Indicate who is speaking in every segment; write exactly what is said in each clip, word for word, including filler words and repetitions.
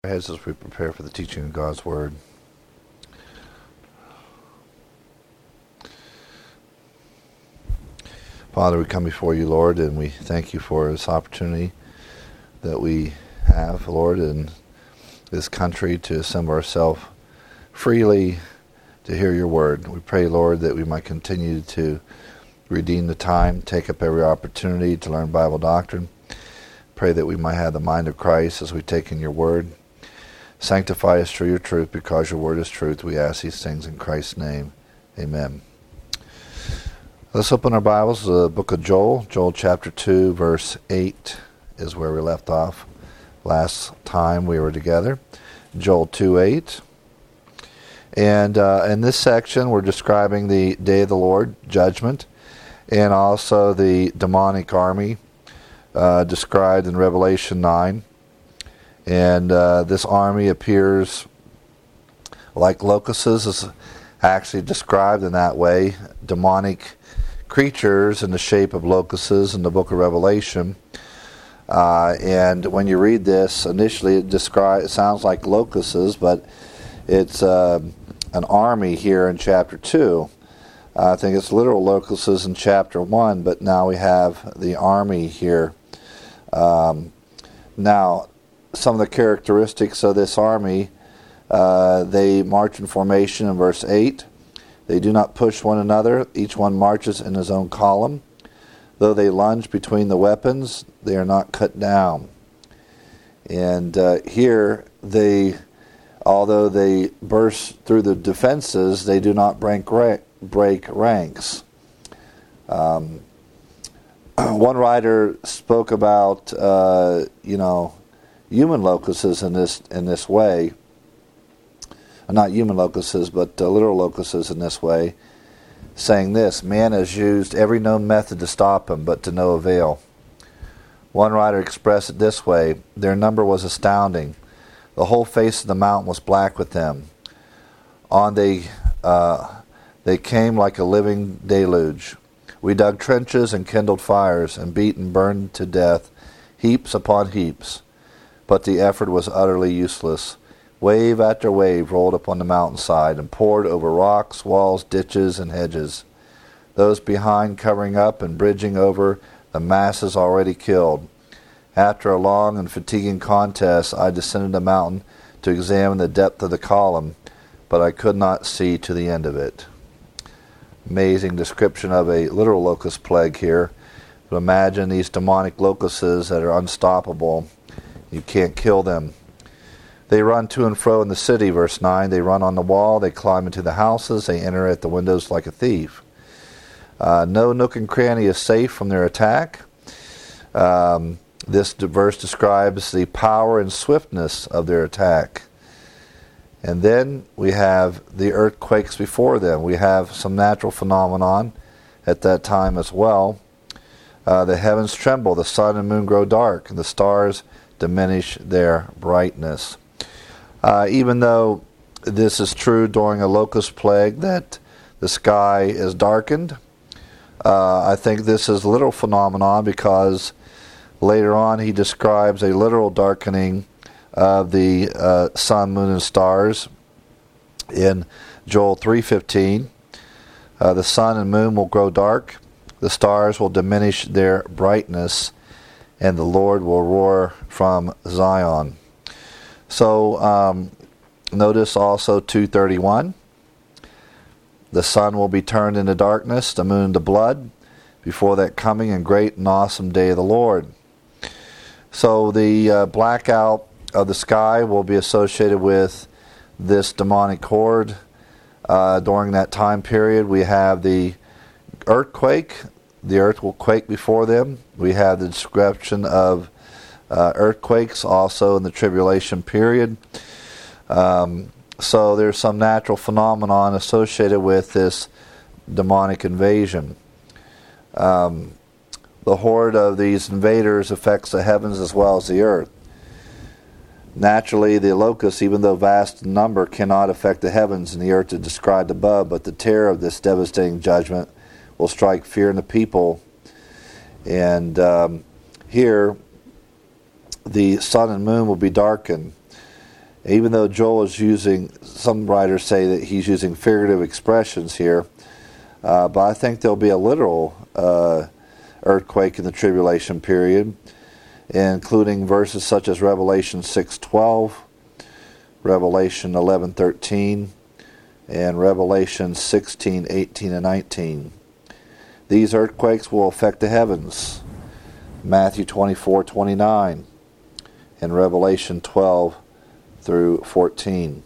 Speaker 1: Heads as we prepare for the teaching of God's Word. Father, we come before you, Lord, and we thank you for this opportunity that we have, Lord, in this country to assemble ourselves freely to hear your word. We pray, Lord, that we might continue to redeem the time, take up every opportunity to learn Bible doctrine. Pray that we might have the mind of Christ as we take in your word. Sanctify us through your truth, because your word is truth. We ask these things in Christ's name. Amen. Let's open our Bibles to the book of Joel. Joel chapter two, verse eight is where we left off last time we were together. Joel two eight. And uh, in this section, we're describing the day of the Lord, judgment, and also the demonic army uh, described in Revelation nine. And uh, this army appears like locusts, is actually described in that way. Demonic creatures in the shape of locusts in the book of Revelation. Uh, and when you read this, initially it, descri- it sounds like locusts, but it's uh, an army here in chapter two. Uh, I think it's literal locusts in chapter one, but now we have the army here. Um, now, some of the characteristics of this army, uh, they march in formation in verse eight. They do not push one another. Each one marches in his own column. Though they lunge between the weapons, they are not cut down. And uh, here, they, although they burst through the defenses, they do not break, ra- break ranks. Um, one writer spoke about, uh, you know, human locusts in this in this way, not human locusts, but uh, literal locusts in this way, saying this: man has used every known method to stop him, but to no avail. One writer expressed it this way: their number was astounding. The whole face of the mountain was black with them. On they uh, they came like a living deluge. We dug trenches and kindled fires, and beat and burned to death heaps upon heaps. But the effort was utterly useless. Wave after wave rolled upon the mountainside and poured over rocks, walls, ditches, and hedges. Those behind covering up and bridging over the masses already killed. After a long and fatiguing contest, I descended the mountain to examine the depth of the column, but I could not see to the end of it. Amazing description of a literal locust plague here. But imagine these demonic locusts that are unstoppable. You can't kill them. They run to and fro in the city, verse nine. They run on the wall. They climb into the houses. They enter at the windows like a thief. Uh, no nook and cranny is safe from their attack. Um, this verse describes the power and swiftness of their attack. And then we have the earthquakes before them. We have some natural phenomenon at that time as well. Uh, the heavens tremble, the sun and moon grow dark, and the stars diminish their brightness. Uh, even though this is true during a locust plague, that the sky is darkened, uh, I think this is a literal phenomenon, because later on he describes a literal darkening of the uh, sun, moon, and stars in Joel three fifteen. Uh, the sun and moon will grow dark, the stars will diminish their brightness, and the Lord will roar from Zion. So um, notice also two thirty-one. The sun will be turned into darkness, the moon to blood, before that coming and great and awesome day of the Lord. So the uh, blackout of the sky will be associated with this demonic horde. Uh, during that time period, we have the earthquake. The earth will quake before them. We have the description of uh, earthquakes also in the tribulation period. Um, so there's some natural phenomenon associated with this demonic invasion. Um, the horde of these invaders affects the heavens as well as the earth. Naturally, the locusts, even though vast in number, cannot affect the heavens and the earth as described above, but the terror of this devastating judgment will strike fear in the people. And um, here, the sun and moon will be darkened. Even though Joel is using, some writers say that he's using figurative expressions here, uh, but I think there'll be a literal uh, earthquake in the tribulation period, including verses such as Revelation six twelve, Revelation eleven thirteen, and Revelation sixteen eighteen and nineteen. These earthquakes will affect the heavens. Matthew twenty-four twenty-nine and Revelation twelve through fourteen.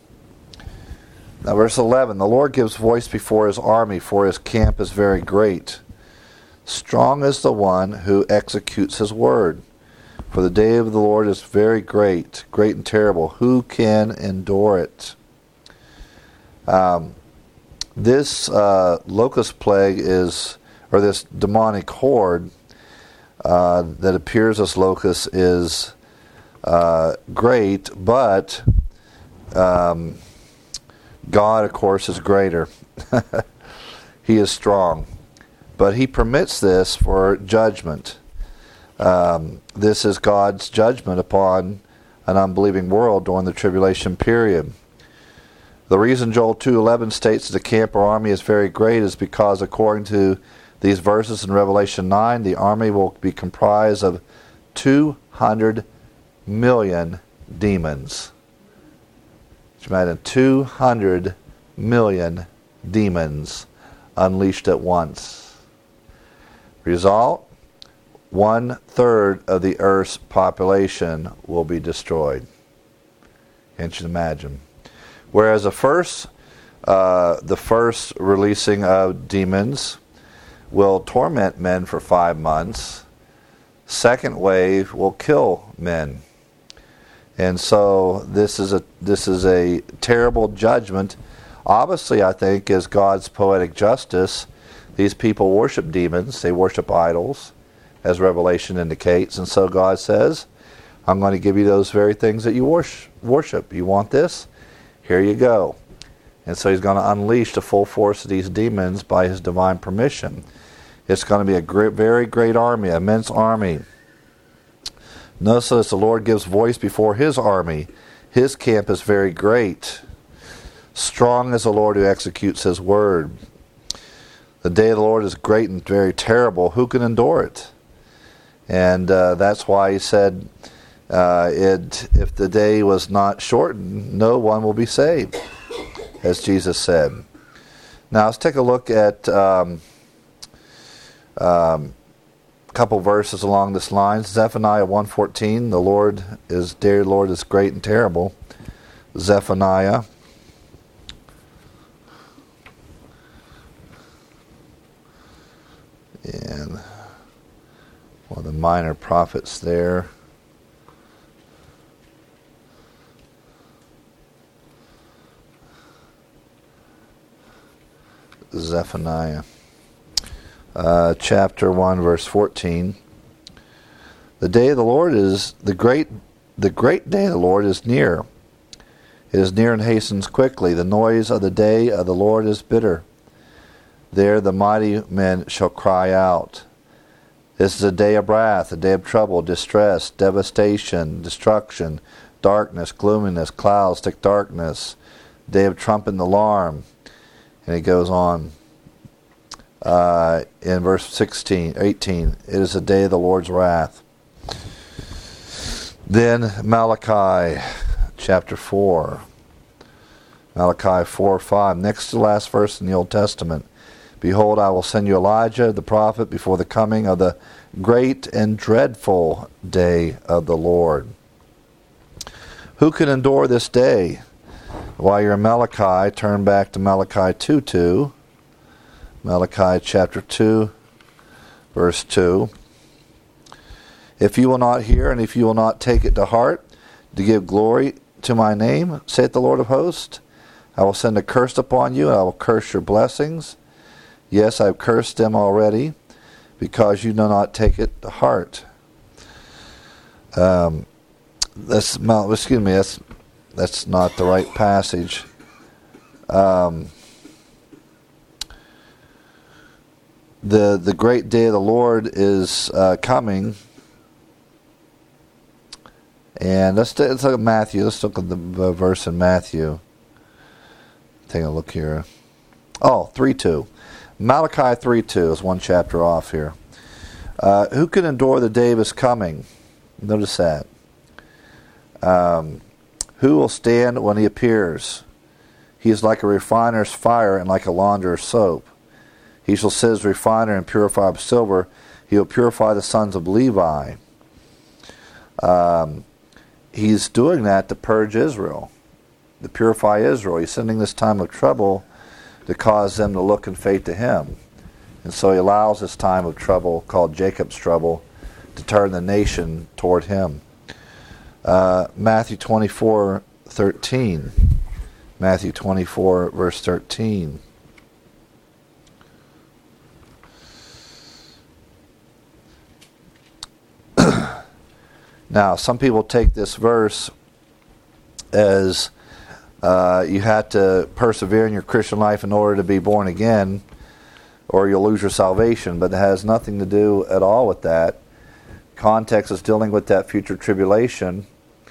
Speaker 1: Now verse eleven, the Lord gives voice before his army, for his camp is very great. Strong is the one who executes his word. For the day of the Lord is very great, great and terrible. Who can endure it? Um, this uh, locust plague is, or this demonic horde uh, that appears as locusts is uh, great, but um, God, of course, is greater. He is strong. But he permits this for judgment. Um, this is God's judgment upon an unbelieving world during the tribulation period. The reason Joel two eleven states that the camp or army is very great is because, according to these verses in Revelation nine, the army will be comprised of two hundred million demons. Imagine two hundred million demons unleashed at once. Result, one third of the earth's population will be destroyed. Can't you imagine? Whereas the first, uh, the first releasing of demons will torment men for five months. Second wave will kill men. And so this is a this is a terrible judgment. Obviously, I think, is God's poetic justice. These people worship demons. They worship idols, as Revelation indicates. And so God says, I'm going to give you those very things that you worship. You want this? Here you go. And so he's going to unleash the full force of these demons by his divine permission. It's going to be a great, very great army, an immense army. Notice that the Lord gives voice before his army. His camp is very great. Strong is the Lord who executes his word. The day of the Lord is great and very terrible. Who can endure it? And uh, that's why he said, uh, it, if the day was not shortened, no one will be saved, as Jesus said. Now let's take a look at um, um, a couple verses along this line. Zephaniah one fourteen, the Lord is, dear Lord is great and terrible. Zephaniah. And one of the minor prophets there. Zephaniah. Uh, chapter one, verse fourteen. The day of the Lord is the great the great day of the Lord is near. It is near and hastens quickly. The noise of the day of the Lord is bitter. There the mighty men shall cry out. This is a day of wrath, a day of trouble, distress, devastation, destruction, darkness, gloominess, clouds, thick darkness, day of trumpet and alarm. And it goes on. Uh, in verse sixteen, eighteen, it is a day of the Lord's wrath. Then Malachi, chapter four. Malachi four five, next to the last verse in the Old Testament. Behold, I will send you Elijah, the prophet, before the coming of the great and dreadful day of the Lord. Who can endure this day? While you're in Malachi, turn back to Malachi two two. Malachi chapter two, verse two. If you will not hear, and if you will not take it to heart, to give glory to my name, saith the Lord of hosts, I will send a curse upon you, and I will curse your blessings. Yes, I've cursed them already, because you do not take it to heart. Um, that's excuse me. That's that's not the right passage. Um, the the great day of the Lord is uh, coming, And let's, let's look at Matthew. Let's look at the verse in Matthew. Take a look here. Oh, three two. Malachi three two is one chapter off here. Uh, who can endure the day of his coming? Notice that. Um, who will stand when he appears? He is like a refiner's fire and like a launderer's soap. He shall sit as a refiner and purify of silver. He will purify the sons of Levi. Um, he's doing that to purge Israel, to purify Israel. He's sending this time of trouble to cause them to look in faith to him. And so he allows this time of trouble, called Jacob's trouble, to turn the nation toward him. Uh, Matthew twenty-four thirteen. Matthew twenty-four, verse thirteen. Now, some people take this verse as uh, you have to persevere in your Christian life in order to be born again, or you'll lose your salvation, but it has nothing to do at all with that. Context is dealing with that future tribulation,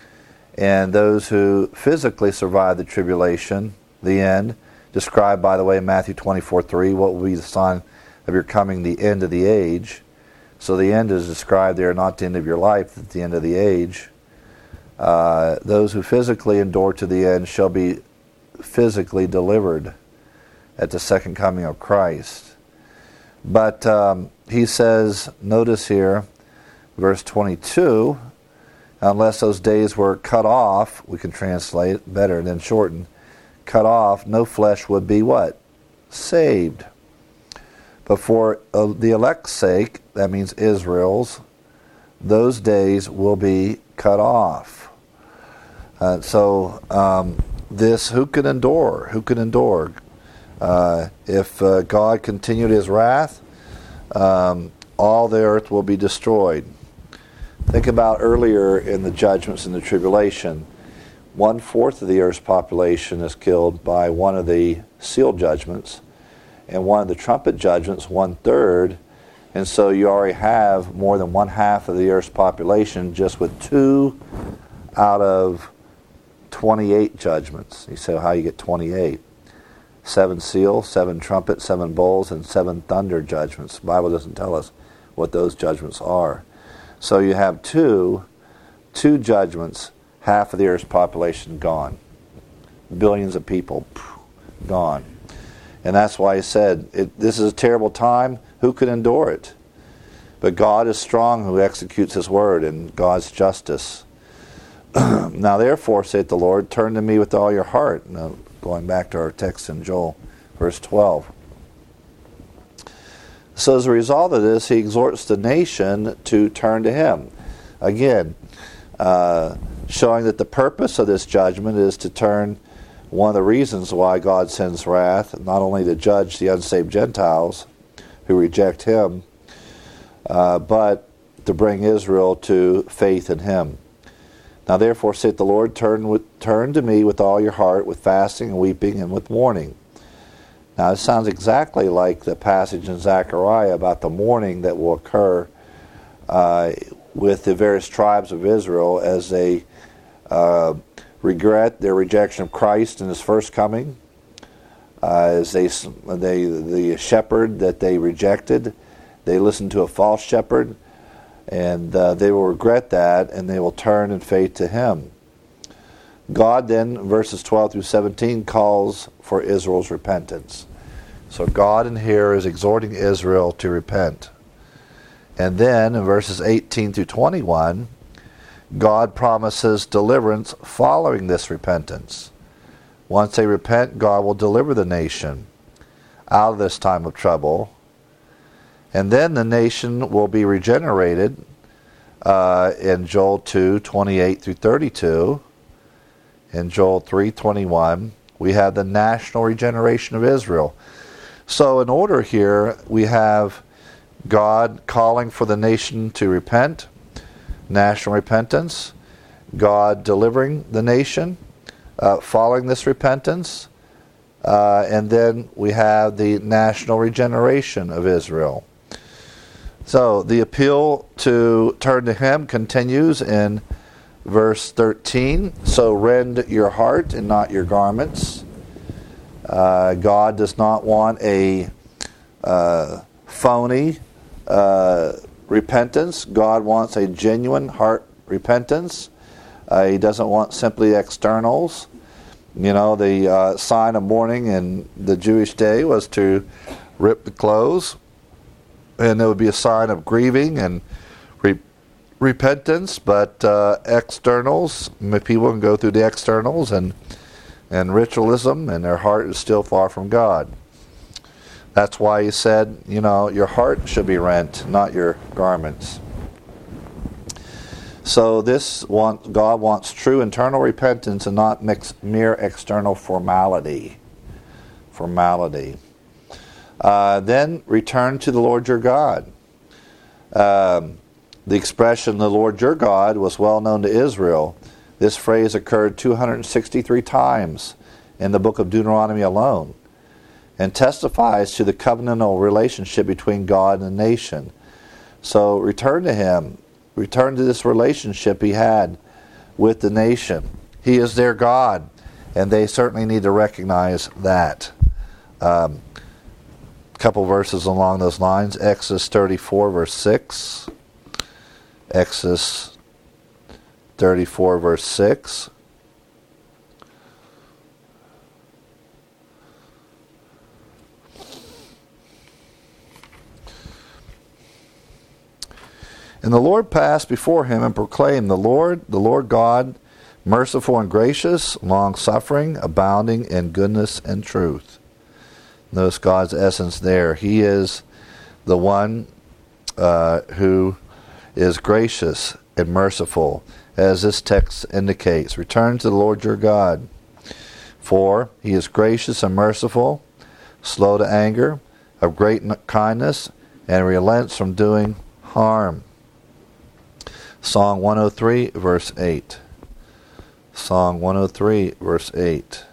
Speaker 1: and those who physically survive the tribulation, the end, described, by the way, in Matthew twenty-four three, what will be the sign of your coming, the end of the age. So the end is described there, not the end of your life, but the end of the age. Uh, those who physically endure to the end shall be physically delivered at the second coming of Christ. But um, he says, notice here, verse twenty-two, unless those days were cut off, we can translate better than shortened, cut off, no flesh would be what? Saved. But for uh, the elect's sake, that means Israel's, those days will be cut off. Uh, so um, this, who can endure? Who can endure? Uh, if uh, God continued his wrath, um, all the earth will be destroyed. Think about earlier in the judgments and the tribulation. One-fourth of the earth's population is killed by one of the seal judgments, and one of the trumpet judgments, one-third. And so you already have more than one-half of the earth's population just with two out of twenty-eight judgments. You say, well, how you get twenty-eight? Seven seal, seven trumpet, seven bowls, and seven thunder judgments. The Bible doesn't tell us what those judgments are. So you have two, two judgments, half of the earth's population gone. Billions of people gone. And that's why he said, it, this is a terrible time. Who can endure it? But God is strong who executes his word and God's justice. Now therefore, saith the Lord, turn to me with all your heart. Now, going back to our text in Joel, verse twelve. So as a result of this, he exhorts the nation to turn to him. Again, uh, showing that the purpose of this judgment is to turn. One of the reasons why God sends wrath, not only to judge the unsaved Gentiles who reject him, uh, but to bring Israel to faith in him. Now therefore, saith the Lord, turn, with, turn to me with all your heart, with fasting and weeping and with mourning. Now it sounds exactly like the passage in Zechariah about the mourning that will occur uh, with the various tribes of Israel as they uh, regret their rejection of Christ in his first coming, uh, as they, they, the shepherd that they rejected, they listened to a false shepherd, and uh, they will regret that, and they will turn in faith to him. God then, verses twelve through seventeen, calls for Israel's repentance. So God in here is exhorting Israel to repent. And then in verses eighteen through twenty-one, God promises deliverance following this repentance. Once they repent, God will deliver the nation out of this time of trouble. And then the nation will be regenerated uh, in Joel two, twenty-eight through thirty-two. In Joel three, twenty-one, we have the national regeneration of Israel. So in order here, we have God calling for the nation to repent, national repentance, God delivering the nation uh, following this repentance, uh, and then we have the national regeneration of Israel. So the appeal to turn to him continues in verse thirteen, so rend your heart and not your garments. Uh, God does not want a uh, phony uh, repentance. God wants a genuine heart repentance. Uh, he doesn't want simply externals. You know, the uh, sign of mourning in the Jewish day was to rip the clothes, and it would be a sign of grieving and re- repentance. But uh, externals, people can go through the externals and and ritualism, and their heart is still far from God. That's why he said, you know, your heart should be rent, not your garments. So this want, God wants true internal repentance and not mix, mere external formality. Formality. Uh, then return to the Lord your God. Um, the expression "the Lord your God" was well known to Israel. This phrase occurred two hundred sixty-three times in the book of Deuteronomy alone, and testifies to the covenantal relationship between God and the nation. So return to Him. Return to this relationship He had with the nation. He is their God, and they certainly need to recognize that. Um, a couple verses along those lines. Exodus thirty-four, verse six. Exodus thirty-four, verse six. And the Lord passed before him and proclaimed, The Lord, the Lord God, merciful and gracious, long-suffering, abounding in goodness and truth. Notice God's essence there. He is the one uh, who is gracious and merciful, as this text indicates. Return to the Lord your God, for He is gracious and merciful, slow to anger, of great kindness, and relents from doing harm. Psalm one oh three, verse eight. Psalm one oh three, verse eight.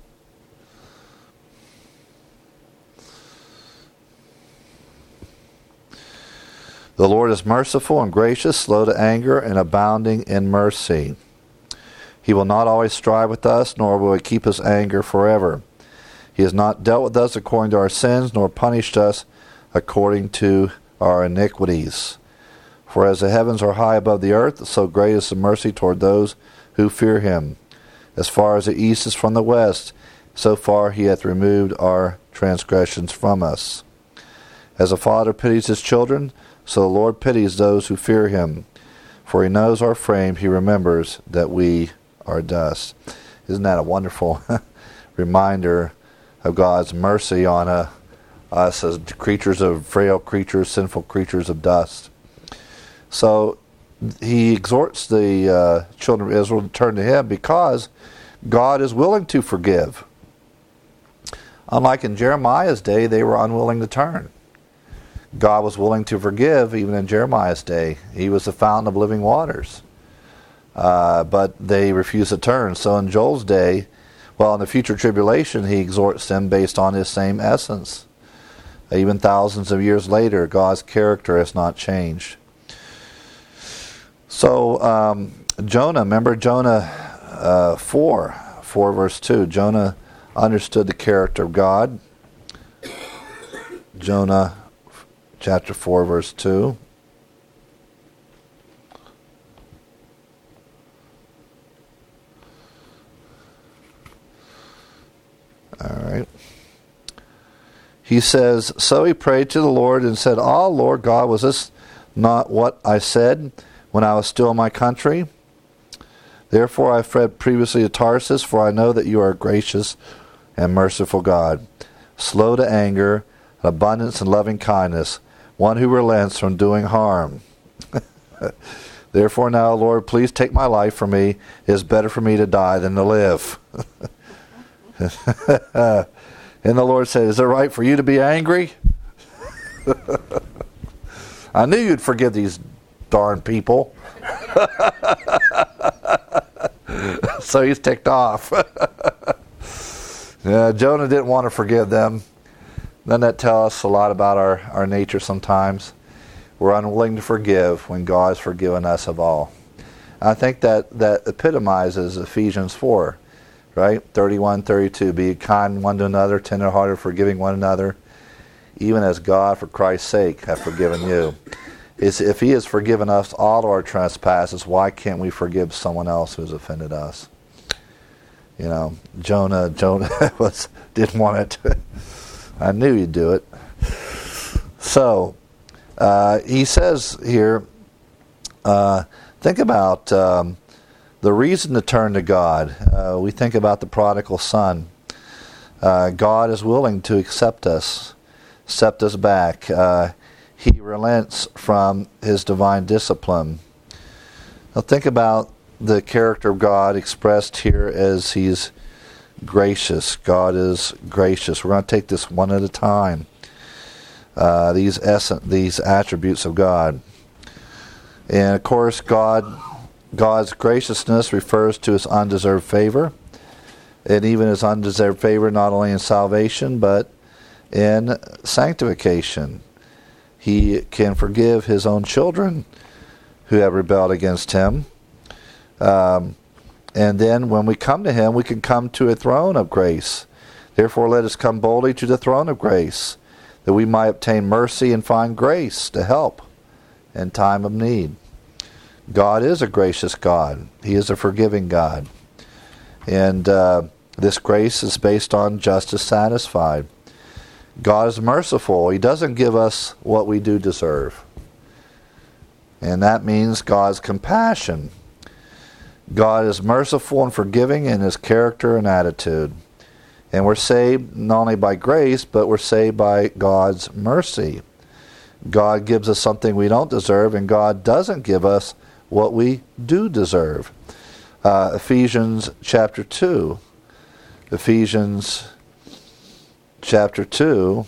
Speaker 1: The Lord is merciful and gracious, slow to anger, and abounding in mercy. He will not always strive with us, nor will He keep His anger forever. He has not dealt with us according to our sins, nor punished us according to our iniquities. For as the heavens are high above the earth, so great is the mercy toward those who fear Him. As far as the east is from the west, so far He hath removed our transgressions from us. As a father pities his children, so the Lord pities those who fear Him. For He knows our frame, He remembers that we are dust. Isn't that a wonderful reminder of God's mercy on uh, us as creatures of frail creatures, sinful creatures of dust? So He exhorts the uh, children of Israel to turn to Him because God is willing to forgive. Unlike in Jeremiah's day, they were unwilling to turn. God was willing to forgive even in Jeremiah's day. He was the fountain of living waters. Uh, but they refused to turn. So in Joel's day, well, in the future tribulation, He exhorts them based on His same essence. Even thousands of years later, God's character has not changed. So um, Jonah, remember Jonah uh, four, four verse two. Jonah understood the character of God. Jonah chapter four, verse two. All right. He says, So he prayed to the Lord and said, Ah, Lord God, was this not what I said when I was still in my country? Therefore I fled previously to Tarsus, for I know that you are a gracious and merciful God, slow to anger, abundance in loving kindness, one who relents from doing harm. Therefore now, Lord, please take my life from me. It is better for me to die than to live. And the Lord said, Is it right for you to be angry? I knew you'd forgive these darn people. So He's ticked off. Yeah, Jonah didn't want to forgive them. Doesn't that tell us a lot about our, our nature sometimes? We're unwilling to forgive when God has forgiven us of all. I think that, that epitomizes Ephesians four, right? thirty-one, thirty-two. Be kind one to another, tenderhearted, forgiving one another, even as God, for Christ's sake, hath forgiven you. It's, if he has forgiven us all our trespasses, why can't we forgive someone else who's offended us? You know, Jonah, Jonah was didn't want it. I knew he'd do it. So, uh, he says here, uh, think about um, the reason to turn to God. Uh, we think about the prodigal son. Uh, God is willing to accept us, accept us back. Uh, he relents from his divine discipline. Now think about the character of God expressed here as he's gracious. God is gracious. We're going to take this one at a time. Uh, these essence, these attributes of God. And of course, God, God's graciousness refers to his undeserved favor, and even his undeserved favor not only in salvation but in sanctification. He can forgive his own children who have rebelled against him. Um, and then when we come to him, we can come to a throne of grace. Therefore, let us come boldly to the throne of grace, that we might obtain mercy and find grace to help in time of need. God is a gracious God. He is a forgiving God. And uh, this grace is based on justice satisfied. God is merciful. He doesn't give us what we do deserve. And that means God's compassion. God is merciful and forgiving in his character and attitude. And we're saved not only by grace, but we're saved by God's mercy. God gives us something we don't deserve, and God doesn't give us what we do deserve. Uh, Ephesians chapter two. Ephesians chapter two,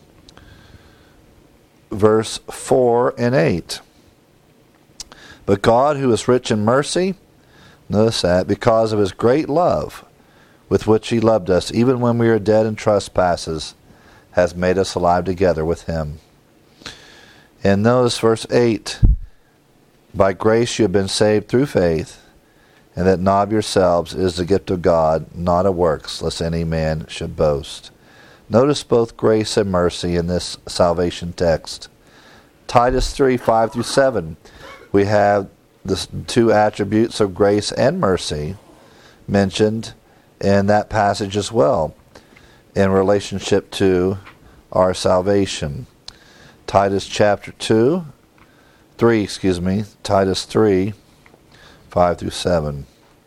Speaker 1: verse four and eight. But God, who is rich in mercy, notice that, because of his great love with which he loved us, even when we were dead in trespasses, has made us alive together with him. And notice verse eight, by grace you have been saved through faith, and that not of yourselves is the gift of God, not of works, lest any man should boast. Notice both grace and mercy in this salvation text. Titus three, five through seven, we have the two attributes of grace and mercy mentioned in that passage as well, in relationship to our salvation. Titus chapter two, three, excuse me, Titus three, five through seven.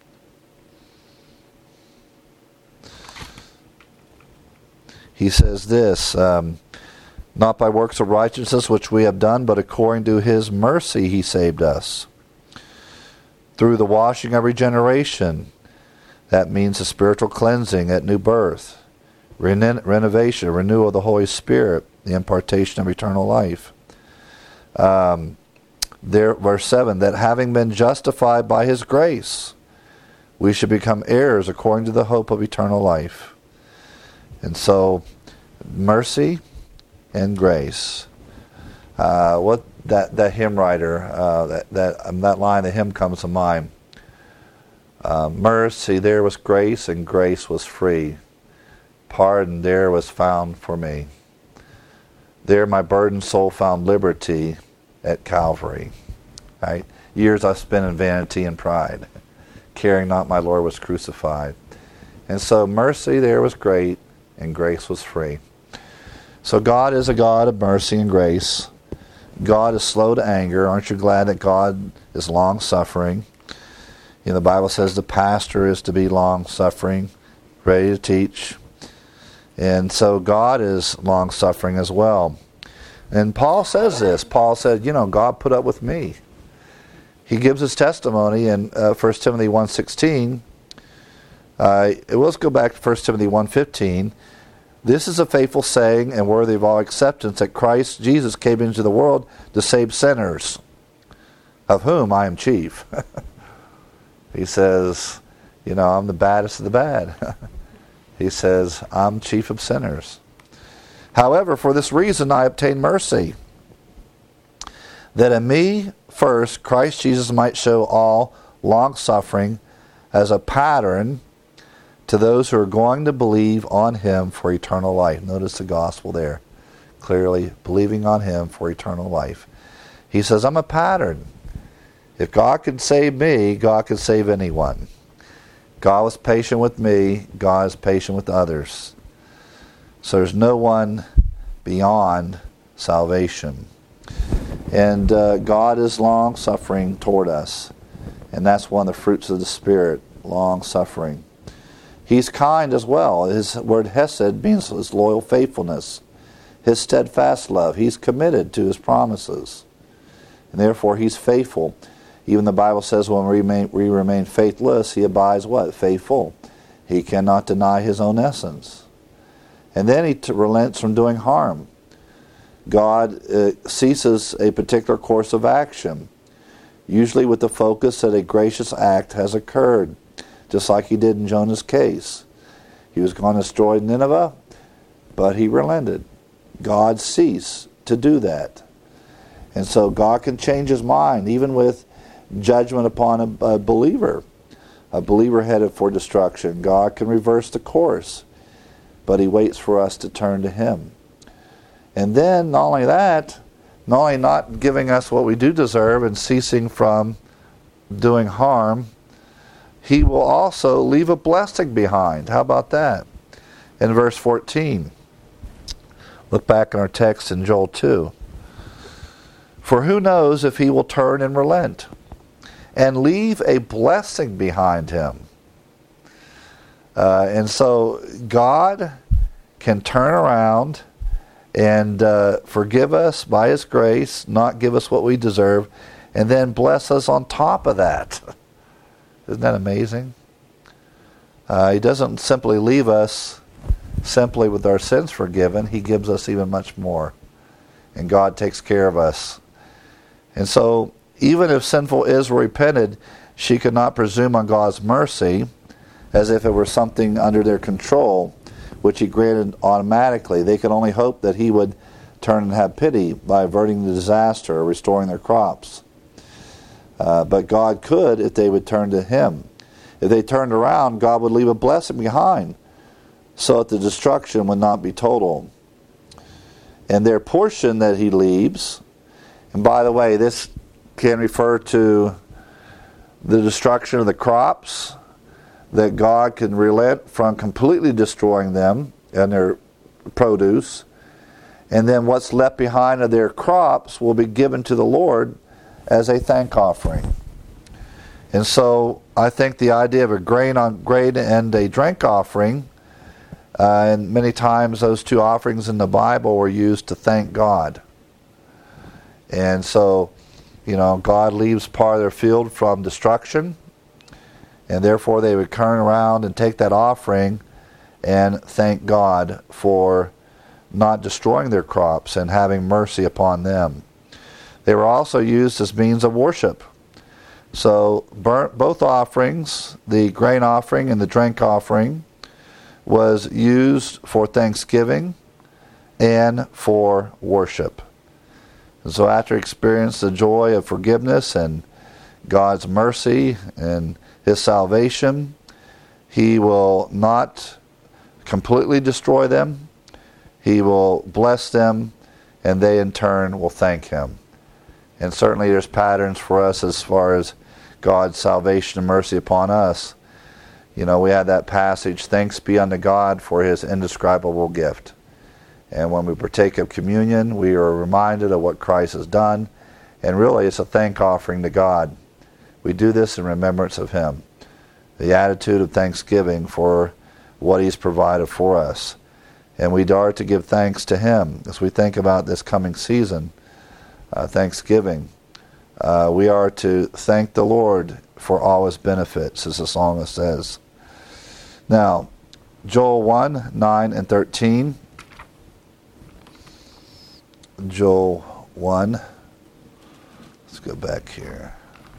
Speaker 1: He says this, um, not by works of righteousness which we have done, but according to his mercy he saved us, through the washing of regeneration. That means the spiritual cleansing at new birth, reno- renovation, renewal of the Holy Spirit, the impartation of eternal life. Um, there, verse seven, that having been justified by his grace, we should become heirs according to the hope of eternal life. And so, mercy and grace. Uh, what that that hymn writer, uh, that that um, that line, the hymn comes to mind. Uh, mercy there was grace, and grace was free. Pardon there was found for me. There my burdened soul found liberty at Calvary. Right? Years I spent in vanity and pride, caring not my Lord was crucified. And so mercy there was great, and grace was free. So God is a God of mercy and grace. God is slow to anger. Aren't you glad that God is long-suffering? You know, the Bible says the pastor is to be long-suffering, ready to teach. And so God is long-suffering as well. And Paul says this. Paul said, you know, God put up with me. He gives his testimony in uh, First Timothy one sixteen. Uh, let's go back to First Timothy one fifteen. This is a faithful saying and worthy of all acceptance, that Christ Jesus came into the world to save sinners, of whom I am chief. He says, you know, I'm the baddest of the bad. He says, I'm chief of sinners. However, for this reason I obtained mercy, that in me first Christ Jesus might show all long-suffering as a pattern to those who are going to believe on him for eternal life. Notice the gospel there. Clearly, believing on him for eternal life. He says, I'm a pattern. If God can save me, God can save anyone. God was patient with me. God is patient with others. So there's no one beyond salvation. And uh, God is long-suffering toward us. And that's one of the fruits of the Spirit, long-suffering. He's kind as well. His word hesed means his loyal faithfulness, his steadfast love. He's committed to his promises. And therefore he's faithful. Even the Bible says when we remain, we remain faithless, he abides what? Faithful. He cannot deny his own essence. And then he t- relents from doing harm. God uh, ceases a particular course of action, usually with the focus that a gracious act has occurred, just like he did in Jonah's case. He was going to destroy Nineveh, but he relented. God ceased to do that. And so God can change his mind, even with judgment upon a, a believer, a believer headed for destruction. God can reverse the course, but he waits for us to turn to him. And then, not only that, not only not giving us what we do deserve and ceasing from doing harm, he will also leave a blessing behind. How about that? In verse fourteen, look back in our text in Joel two. For who knows if he will turn and relent and leave a blessing behind him. Uh, and so God can turn around and uh, forgive us by his grace, not give us what we deserve, and then bless us on top of that. Isn't that amazing? Uh, he doesn't simply leave us simply with our sins forgiven. He gives us even much more. And God takes care of us. And so, even if sinful Israel repented, she could not presume on God's mercy as if it were something under their control, which he granted automatically. They could only hope that he would turn and have pity by averting the disaster or restoring their crops. Uh, but God could if they would turn to him. If they turned around, God would leave a blessing behind so that the destruction would not be total. And their portion that he leaves, and by the way, this can refer to the destruction of the crops, that God can relent from completely destroying them and their produce. And then what's left behind of their crops will be given to the Lord as a thank offering. And so I think the idea of a grain on grain and a drink offering, uh, and many times those two offerings in the Bible were used to thank God. And so, you know, God leaves part of their field from destruction, and therefore they would turn around and take that offering and thank God for not destroying their crops and having mercy upon them. They were also used as means of worship. So burnt, both offerings, the grain offering and the drink offering, was used for thanksgiving and for worship. And so after experiencing the joy of forgiveness and God's mercy and his salvation, he will not completely destroy them. He will bless them, and they in turn will thank him. And certainly there's patterns for us as far as God's salvation and mercy upon us. You know, we had that passage, thanks be unto God for his indescribable gift. And when we partake of communion, we are reminded of what Christ has done. And really, it's a thank offering to God. We do this in remembrance of him. The attitude of thanksgiving for what he's provided for us. And we are to give thanks to him as we think about this coming season, uh, Thanksgiving. Uh, we are to thank the Lord for all his benefits, as the psalmist says. Now, Joel one, nine and thirteen. Joel one. Let's go back here.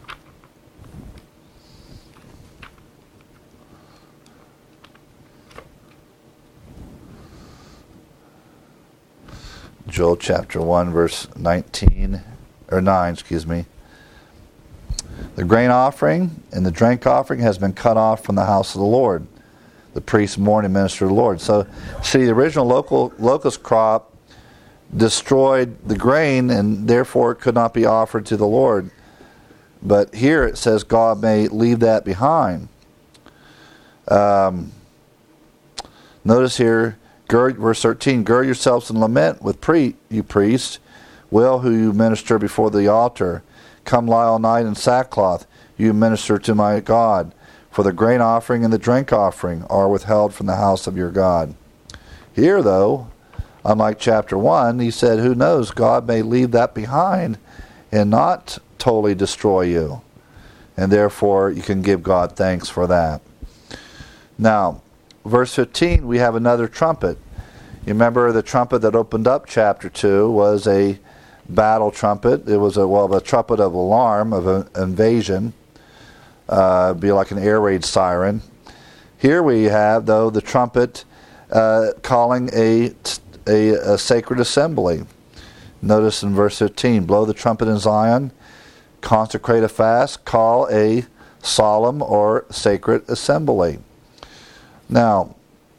Speaker 1: Joel chapter one, verse nineteen, or nine, excuse me. The grain offering and the drink offering has been cut off from the house of the Lord. The priests mourn and minister to the Lord. So, see, the original local locust crop destroyed the grain, and therefore it could not be offered to the Lord. But here it says God may leave that behind. Um, notice here, gird, verse thirteen, gird yourselves and lament with pre, you priests, well who you minister before the altar. Come lie all night in sackcloth, you minister to my God. For the grain offering and the drink offering are withheld from the house of your God. Here, though, unlike chapter one, he said, who knows, God may leave that behind and not totally destroy you. And therefore, you can give God thanks for that. Now, verse fifteen, we have another trumpet. You remember the trumpet that opened up chapter two was a battle trumpet. It was a, well, a trumpet of alarm, of an invasion. Uh, be like an air raid siren. Here we have, though, the trumpet uh, calling a, a, a sacred assembly. Notice in verse fifteen, blow the trumpet in Zion, consecrate a fast, call a solemn or sacred assembly. Now,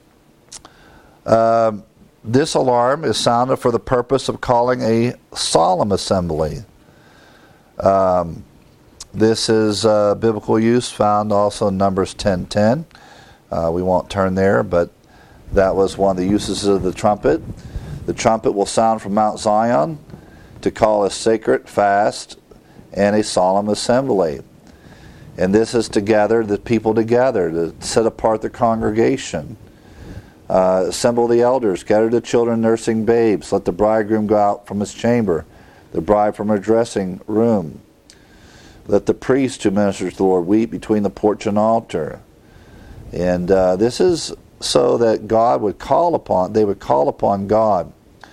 Speaker 1: uh, this alarm is sounded for the purpose of calling a solemn assembly. Um, this is uh, biblical use found also in Numbers ten ten. Uh, we won't turn there, but that was one of the uses of the trumpet. The trumpet will sound from Mount Zion to call a sacred fast and a solemn assembly. And this is to gather the people together, to set apart the congregation. Uh, assemble the elders, gather the children nursing babes, let the bridegroom go out from his chamber, the bride from her dressing room. Let the priest who ministers to the Lord weep between the porch and altar. And uh, this is so that God would call upon, they would call upon God.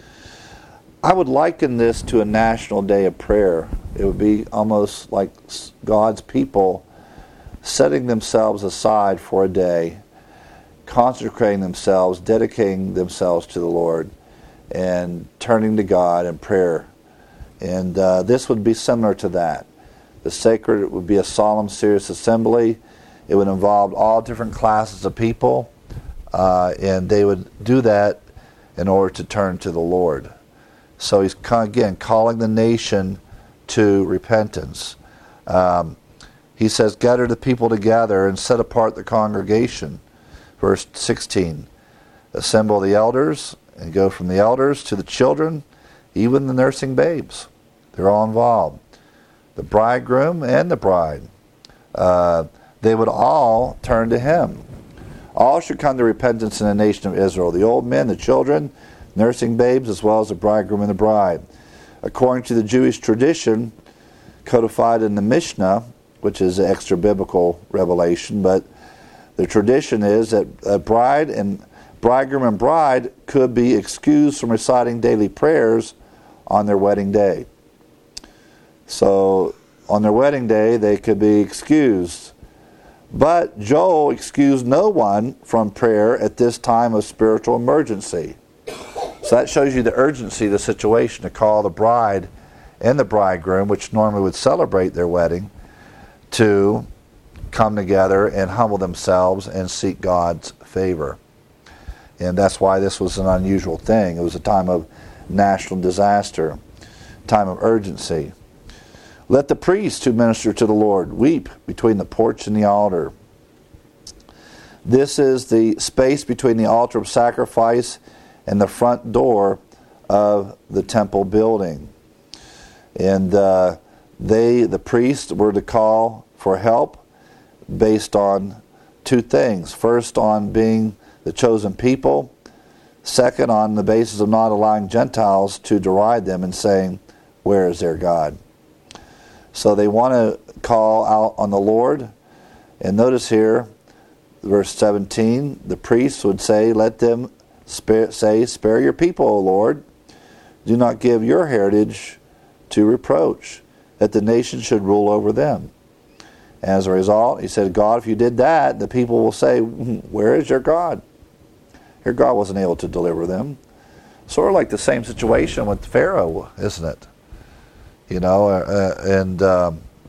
Speaker 1: I would liken this to a national day of prayer. It would be almost like God's people setting themselves aside for a day, consecrating themselves, dedicating themselves to the Lord, and turning to God in prayer. And uh, this would be similar to that. The sacred would be a solemn, serious assembly. It would involve all different classes of people, uh, and they would do that in order to turn to the Lord. So he's, again, calling the nation to repentance. Um, he says, gather the people together and set apart the congregation. Verse sixteen, assemble the elders and go from the elders to the children, even the nursing babes. They're all involved. The bridegroom and the bride. Uh, they would all turn to him. All should come to repentance in the nation of Israel. The old men, the children, nursing babes, as well as the bridegroom and the bride. According to the Jewish tradition, codified in the Mishnah, which is an extra biblical revelation, but the tradition is that a bride and bridegroom and bride could be excused from reciting daily prayers on their wedding day. So on their wedding day, they could be excused. But Joel excused no one from prayer at this time of spiritual emergency. So that shows you the urgency of the situation, to call the bride and the bridegroom, which normally would celebrate their wedding, to come together and humble themselves and seek God's favor. And that's why this was an unusual thing. It was a time of national disaster, time of urgency. Let the priests who minister to the Lord weep between the porch and the altar. This is the space between the altar of sacrifice and the front door of the temple building. And uh, they, the priests, were to call for help based on two things. First, on being the chosen people. Second, on the basis of not allowing Gentiles to deride them and saying, where is their God? So they want to call out on the Lord. And notice here, verse seventeen, the priests would say, let them spare, say, spare your people, O Lord. Do not give your heritage to reproach, that the nation should rule over them. As a result, he said, God, if you did that, the people will say, where is your God? Your God wasn't able to deliver them. Sort of like the same situation with Pharaoh, isn't it? You know, uh, and um,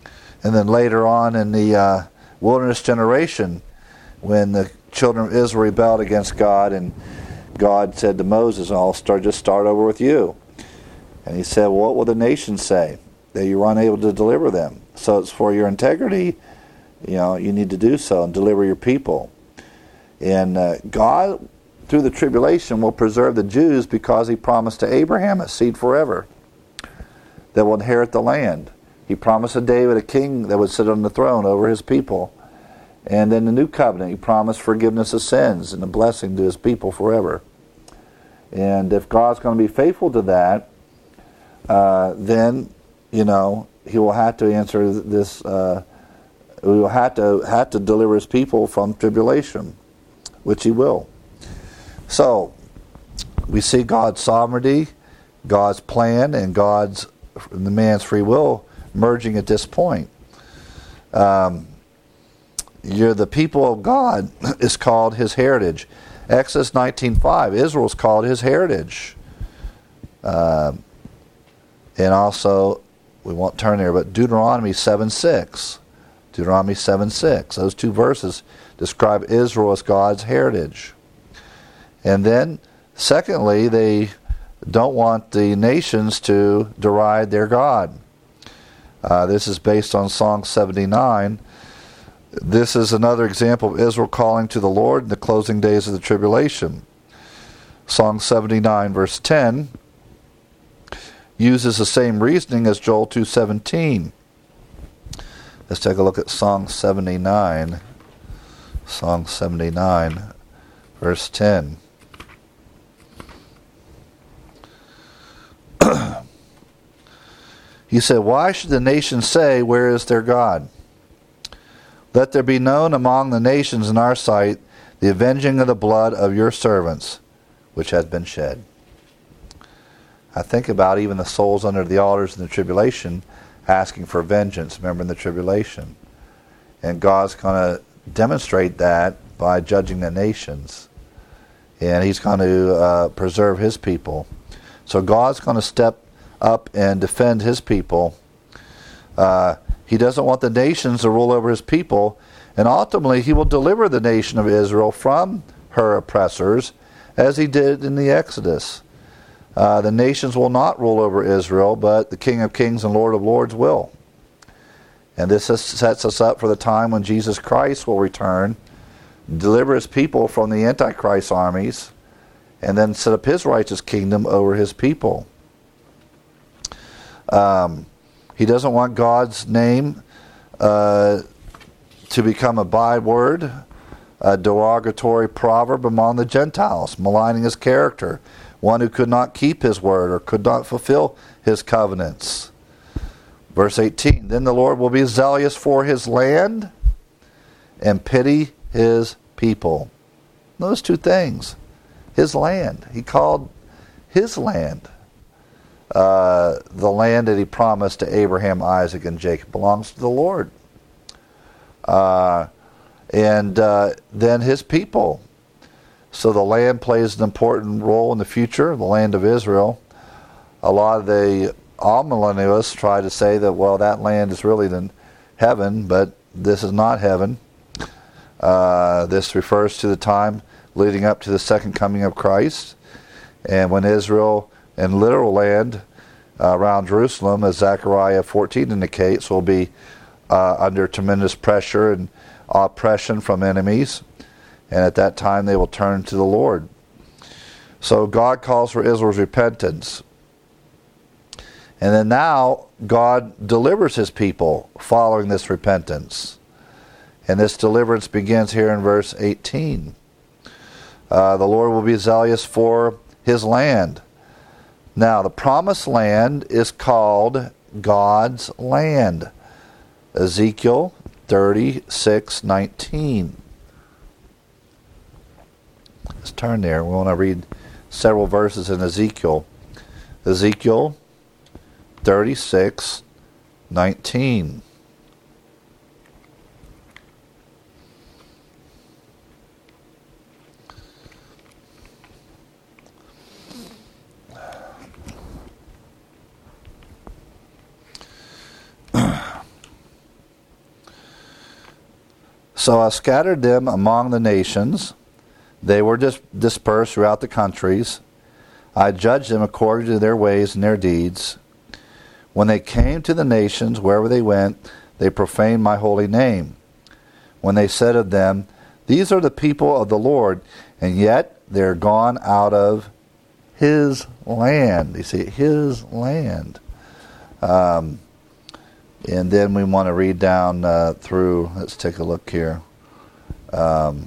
Speaker 1: And then later on in the uh, wilderness generation, when the children of Israel rebelled against God, and God said to Moses, I'll start, just start over with you. And he said, well, what will the nations say? That you were unable to deliver them. So it's for your integrity, you know, you need to do so and deliver your people. And uh, God, through the tribulation, will preserve the Jews because he promised to Abraham a seed forever that will inherit the land. He promised to David a king that would sit on the throne over his people. And then the new covenant, he promised forgiveness of sins and a blessing to his people forever. And if God's going to be faithful to that, uh, then, you know, he will have to answer this, uh, he will have to, have to deliver his people from tribulation, which he will. So, we see God's sovereignty, God's plan, and God's, the man's free will merging at this point. Um, you're the people of God is called his heritage. Exodus nineteen five, Israel is called his heritage. Uh, and also, we won't turn there, but Deuteronomy seven six. Deuteronomy seven six. Those two verses describe Israel as God's heritage. And then, secondly, they don't want the nations to deride their God. Uh, this is based on Psalm seventy-nine. This is another example of Israel calling to the Lord in the closing days of the tribulation. Psalm seventy-nine, verse ten, uses the same reasoning as Joel two seventeen. Let's take a look at Psalm seventy-nine. Psalm seventy-nine, verse ten. He said, why should the nations say, where is their God? Let there be known among the nations in our sight the avenging of the blood of your servants, which has been shed. I think about even the souls under the altars in the tribulation asking for vengeance, remember in the tribulation. And God's going to demonstrate that by judging the nations. And he's going to uh, preserve his people. So God's going to step up and defend his people. Uh, he doesn't want the nations to rule over his people, and ultimately he will deliver the nation of Israel from her oppressors, as he did in the Exodus. Uh, the nations will not rule over Israel, but the King of Kings and Lord of Lords will. And this is, sets us up for the time when Jesus Christ will return, deliver his people from the Antichrist armies, and then set up his righteous kingdom over his people. Um, he doesn't want God's name uh, to become a byword, a derogatory proverb among the Gentiles, maligning his character, one who could not keep his word or could not fulfill his covenants. Verse eighteen, then the Lord will be zealous for his land and pity his people. Those two things. His land. He called his land. Uh, the land that he promised to Abraham, Isaac, and Jacob belongs to the Lord. Uh, and uh, then his people. So the land plays an important role in the future, the land of Israel. A lot of the amillennialists try to say that, well, that land is really the heaven, but this is not heaven. Uh, this refers to the time leading up to the second coming of Christ. And when Israel and literal land uh, around Jerusalem, as Zechariah fourteen indicates, will be uh, under tremendous pressure and oppression from enemies. And at that time they will turn to the Lord. So God calls for Israel's repentance. And then now God delivers his people following this repentance. And this deliverance begins here in verse eighteen. Uh, the Lord will be zealous for his land. Now, the promised land is called God's land. Ezekiel thirty-six nineteen. Let's turn there. We want to read several verses in Ezekiel. Ezekiel thirty-six nineteen. So I scattered them among the nations. They were dis- dispersed throughout the countries. I judged them according to their ways and their deeds. When they came to the nations, wherever they went, they profaned my holy name. When they said of them, these are the people of the Lord, and yet they're gone out of his land. You see, his land. Um, and then we want to read down uh, through, let's take a look here. Um,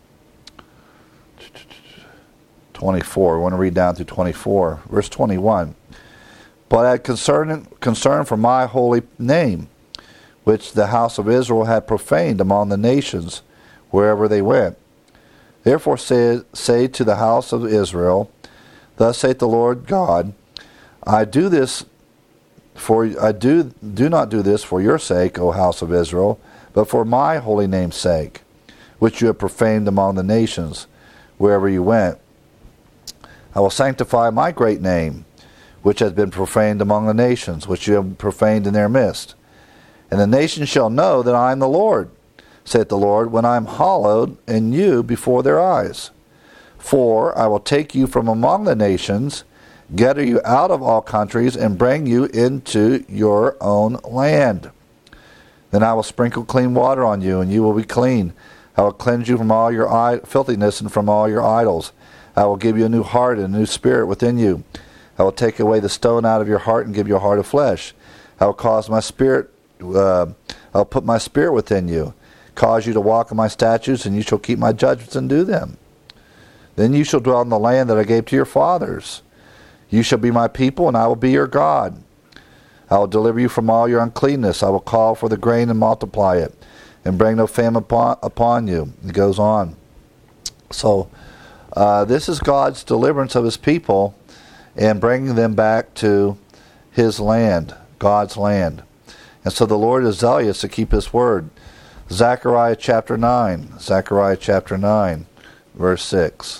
Speaker 1: twenty-four. We want to read down through twenty-four. Verse twenty-one. But I had concern, concern for my holy name, which the house of Israel had profaned among the nations, wherever they went. Therefore say, say to the house of Israel, thus saith the Lord God, I do this for I do do not do this for your sake, O house of Israel, but for my holy name's sake, which you have profaned among the nations, wherever you went. I will sanctify my great name, which has been profaned among the nations, which you have profaned in their midst. And the nations shall know that I am the Lord, saith the Lord, when I am hallowed in you before their eyes. For I will take you from among the nations, gather you out of all countries, and bring you into your own land. Then I will sprinkle clean water on you, and you will be clean. I will cleanse you from all your I- filthiness and from all your idols. I will give you a new heart and a new spirit within you. I will take away the stone out of your heart and give you a heart of flesh. I will cause my spirit, uh, I will put my spirit within you, cause you to walk in my statutes, and you shall keep my judgments and do them. Then you shall dwell in the land that I gave to your fathers. You shall be my people, and I will be your God. I will deliver you from all your uncleanness. I will call for the grain and multiply it, and bring no famine upon, upon you. It goes on. So, uh, this is God's deliverance of his people and bringing them back to his land, God's land. And so the Lord is zealous to keep his word. Zechariah chapter nine. Zechariah chapter nine, verse six.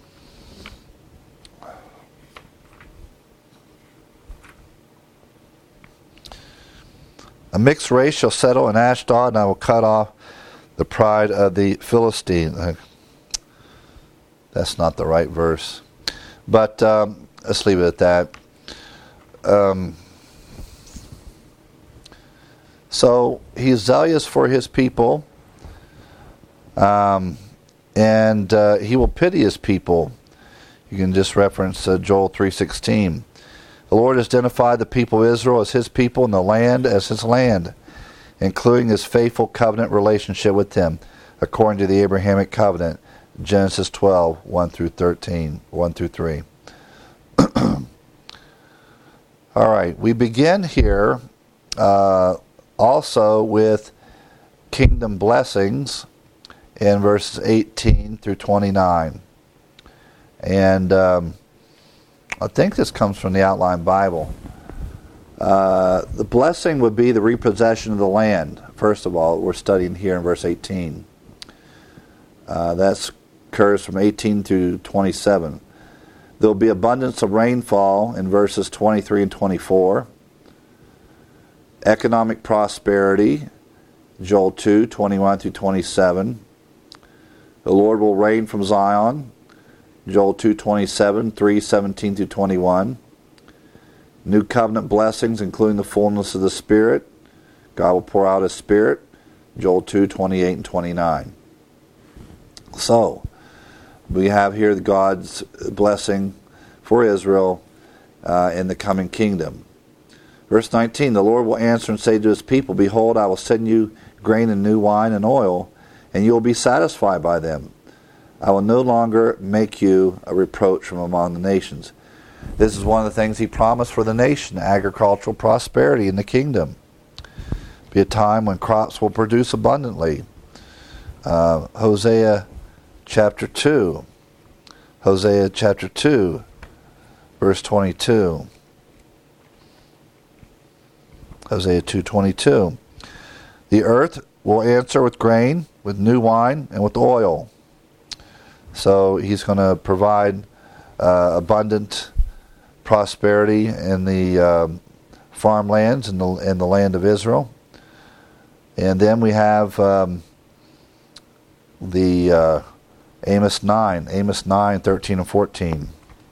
Speaker 1: A mixed race shall settle in Ashdod, and I will cut off the pride of the Philistine. That's not the right verse. But um, let's leave it at that. Um, so he's zealous for his people, um, and uh, he will pity his people. You can just reference uh, Joel three sixteen. The Lord has identified the people of Israel as his people and the land as his land, including his faithful covenant relationship with them, according to the Abrahamic covenant, Genesis twelve, one through thirteen, one through three. All right, we begin here uh, also with kingdom blessings in verses eighteen through twenty-nine. And um, I think this comes from the Outline Bible. Uh, the blessing would be the repossession of the land. First of all, we're studying here in verse eighteen. Uh, that occurs from eighteen through twenty-seven. There will be abundance of rainfall in verses twenty-three and twenty-four. Economic prosperity, Joel two, twenty-one through twenty-seven. The Lord will reign from Zion, Joel two twenty-seven, three seventeen through twenty-one. New covenant blessings, including the fullness of the Spirit. God will pour out his Spirit, Joel two twenty-eight and twenty-nine. So, we have here God's blessing for Israel uh, in the coming kingdom. Verse nineteen, the Lord will answer and say to his people, behold, I will send you grain and new wine and oil, and you will be satisfied by them. I will no longer make you a reproach from among the nations. This is one of the things he promised for the nation, agricultural prosperity in the kingdom. Be a time when crops will produce abundantly. Uh, Hosea chapter two. Hosea chapter two, verse twenty-two. Hosea two twenty-two. The earth will answer with grain, with new wine, and with oil. So he's going to provide uh, abundant prosperity in the um, farmlands in the in the land of Israel. And then we have um, the uh, Amos nine, Amos nine, thirteen and fourteen.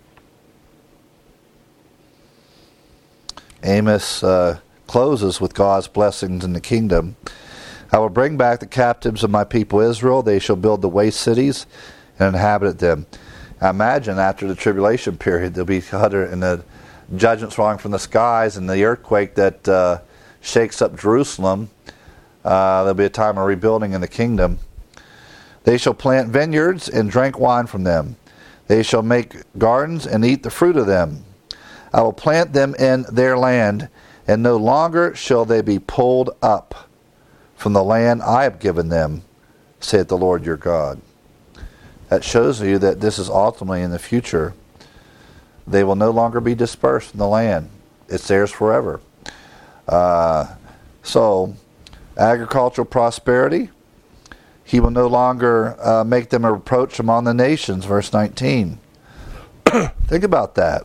Speaker 1: Amos uh, closes with God's blessings in the kingdom. I will bring back the captives of my people Israel. They shall build the waste cities and inhabit them. I imagine after the tribulation period, there'll be utter and the judgments falling from the skies and the earthquake that uh, shakes up Jerusalem. Uh, there'll be a time of rebuilding in the kingdom. They shall plant vineyards and drink wine from them. They shall make gardens and eat the fruit of them. I will plant them in their land, and no longer shall they be pulled up from the land I have given them, saith the Lord your God. That shows you that this is ultimately in the future. They will no longer be dispersed from the land. It's theirs forever. Uh, so, agricultural prosperity. He will no longer uh, make them a reproach among the nations, verse nineteen. Think about that.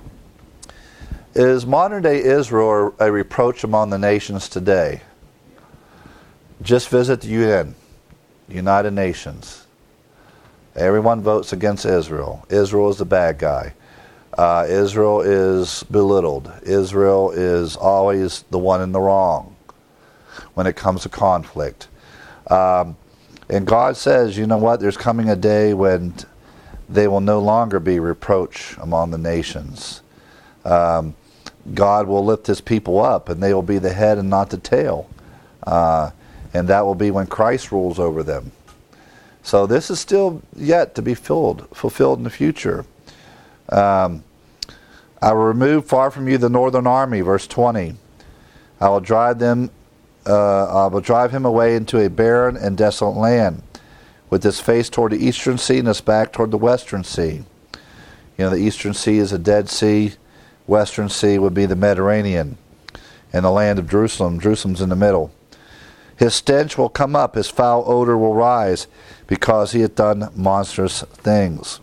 Speaker 1: Is modern-day Israel a reproach among the nations today? Just visit the U N, United Nations. Everyone votes against Israel. Israel is the bad guy. Uh, Israel is belittled. Israel is always the one in the wrong when it comes to conflict. Um, and God says, you know what, there's coming a day when they will no longer be reproach among the nations. Um, God will lift his people up, and they will be the head and not the tail. Uh, and that will be when Christ rules over them. So this is still yet to be filled, fulfilled in the future. Um, I will remove far from you the northern army, verse twenty. I will drive them. Uh, I will drive him away into a barren and desolate land, with his face toward the eastern sea and his back toward the western sea. You know, the eastern sea is the Dead Sea. Western sea would be the Mediterranean, and the land of Jerusalem. Jerusalem's in the middle. His stench will come up, his foul odor will rise, because he hath done monstrous things.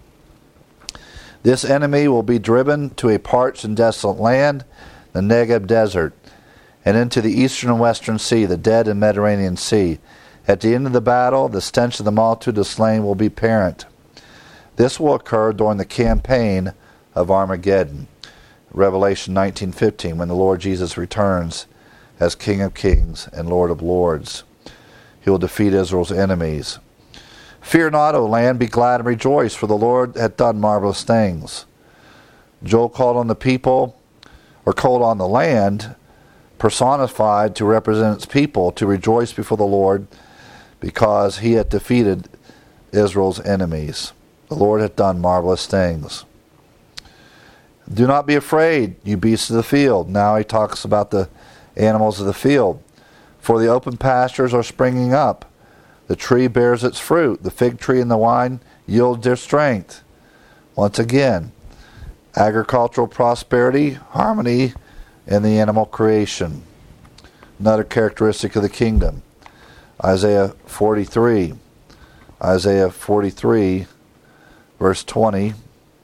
Speaker 1: This enemy will be driven to a parched and desolate land, the Negeb desert, and into the eastern and western sea, the Dead and Mediterranean Sea. At the end of the battle, the stench of the multitude of slain will be apparent. This will occur during the campaign of Armageddon. Revelation nineteen fifteen, when the Lord Jesus returns as King of Kings and Lord of Lords. He will defeat Israel's enemies. Fear not, O land, be glad and rejoice, for the Lord hath done marvelous things. Joel called on the people, or called on the land, personified to represent its people, to rejoice before the Lord, because he hath defeated Israel's enemies. The Lord hath done marvelous things. Do not be afraid, you beasts of the field. Now he talks about the animals of the field. For the open pastures are springing up. The tree bears its fruit. The fig tree and the wine yield their strength. Once again, agricultural prosperity, harmony in the animal creation. Another characteristic of the kingdom. Isaiah forty-three. Isaiah forty-three, verse twenty.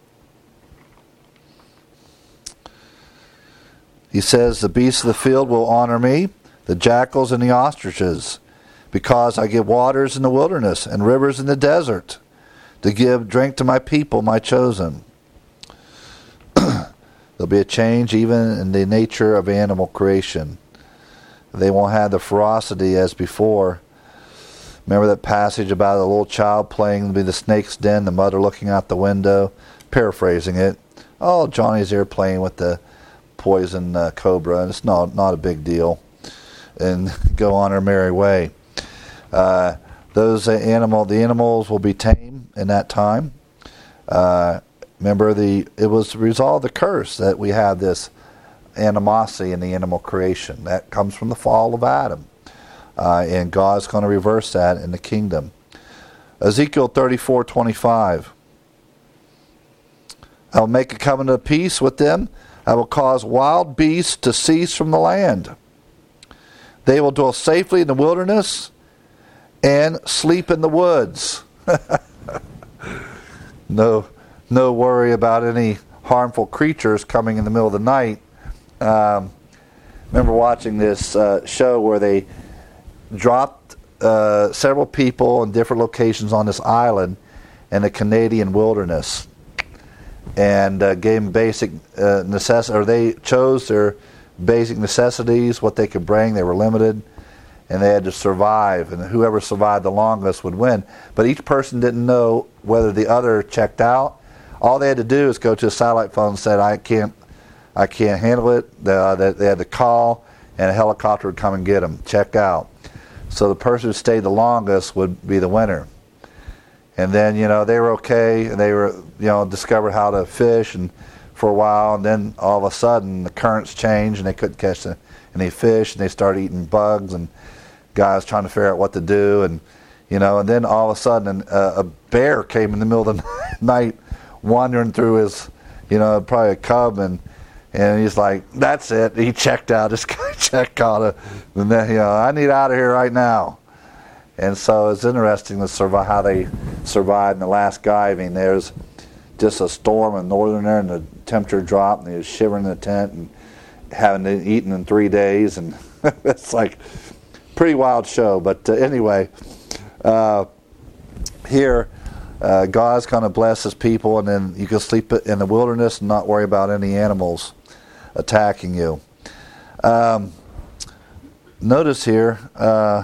Speaker 1: He says, the beasts of the field will honor me, the jackals and the ostriches, because I give waters in the wilderness and rivers in the desert, to give drink to my people, my chosen. There'll be a change even in the nature of animal creation. They won't have the ferocity as before. Remember that passage about a little child playing in the snake's den, the mother looking out the window, paraphrasing it. Oh, Johnny's there playing with the poison uh, cobra, and it's not not a big deal, and go on her merry way. Uh, those uh, animal, the animals will be tame in that time. Uh, remember, the it was the result of the curse that we have this animosity in the animal creation. That comes from the fall of Adam, uh, and God's going to reverse that in the kingdom. Ezekiel thirty-four twenty-five. I will make a covenant of peace with them. I will cause wild beasts to cease from the land. They will dwell safely in the wilderness and sleep in the woods. no, no worry about any harmful creatures coming in the middle of the night. Um, remember watching this uh, show where they dropped uh, several people in different locations on this island in the Canadian wilderness, and uh, gave them basic uh, necess- or they chose their basic necessities, what they could bring. They were limited, and they had to survive, and whoever survived the longest would win. But each person didn't know whether the other checked out. All they had to do is go to a satellite phone and said, I can't, I can't handle it. They, uh, they had to call, and a helicopter would come and get them, check out. So the person who stayed the longest would be the winner. And then, you know, they were okay, and they were, you know, discovered how to fish and for a while, and then all of a sudden the currents changed and they couldn't catch any fish, and they started eating bugs, and guys trying to figure out what to do, and, you know, and then all of a sudden uh, a bear came in the middle of the night wandering through his, you know, probably a cub, and and he's like, that's it, he checked out, this guy checked out, and then, you know, I need out of here right now. And so it's interesting to survive, how they survived in Alaska. I mean, there's just a storm in northern there, and the temperature dropped, and he was shivering in the tent and haven't eaten in three days, and it's like pretty wild show. But uh, anyway, uh, here uh, God's going to bless His people, and then you can sleep in the wilderness and not worry about any animals attacking you. Um, notice here. Uh,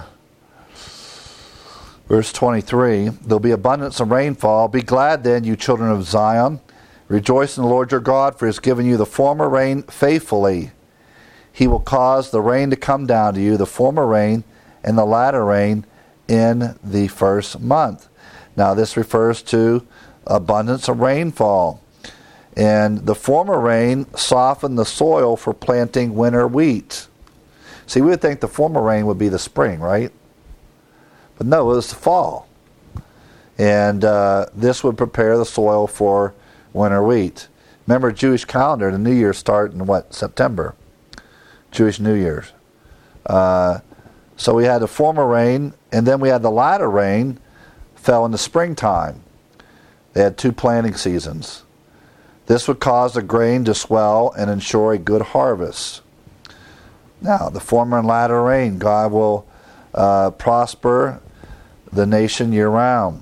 Speaker 1: Verse twenty-three, there'll be abundance of rainfall. Be glad then, you children of Zion. Rejoice in the Lord your God, for He has given you the former rain faithfully. He will cause the rain to come down to you, the former rain and the latter rain in the first month. Now this refers to abundance of rainfall. And the former rain softened the soil for planting winter wheat. See, we would think the former rain would be the spring, right? But no, it was the fall. And uh, this would prepare the soil for winter wheat. Remember, Jewish calendar, the New Year start in what? September. Jewish New Year's. Uh, so we had the former rain, and then we had the latter rain fell in the springtime. They had two planting seasons. This would cause the grain to swell and ensure a good harvest. Now, the former and latter rain, God will uh, prosper the nation year-round.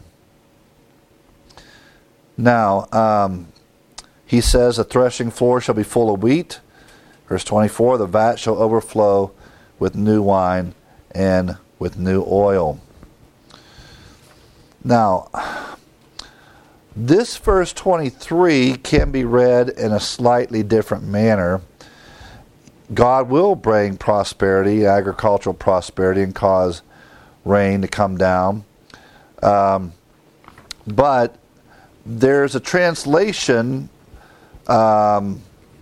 Speaker 1: Now, um, he says, the threshing floor shall be full of wheat. Verse twenty-four, the vat shall overflow with new wine and with new oil. Now, this verse twenty-three can be read in a slightly different manner. God will bring prosperity, agricultural prosperity, and cause rain to come down. Um, but there's a translation um,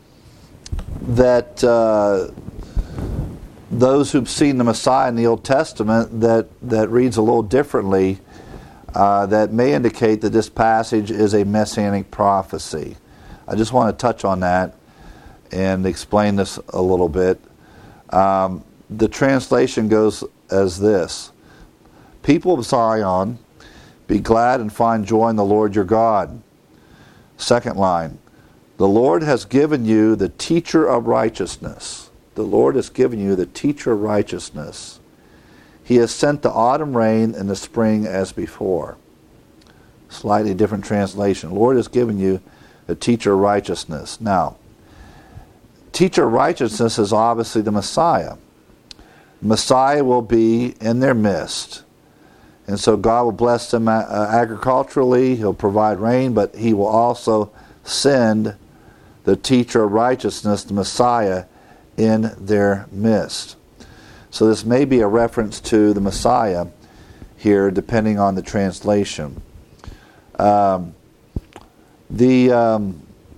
Speaker 1: that uh, those who've seen the Messiah in the Old Testament that, that reads a little differently, uh, that may indicate that this passage is a messianic prophecy. I just want to touch on that and explain this a little bit. Um, the translation goes as this: People of Zion, be glad and find joy in the Lord your God. Second line, the Lord has given you the teacher of righteousness. The Lord has given you the teacher of righteousness. He has sent the autumn rain and the spring as before. Slightly different translation. The Lord has given you the teacher of righteousness. Now, teacher of righteousness is obviously the Messiah. Messiah will be in their midst. And so God will bless them uh, agriculturally. He'll provide rain, but He will also send the teacher of righteousness, the Messiah, in their midst. So this may be a reference to the Messiah here, depending on the translation. Um, the um,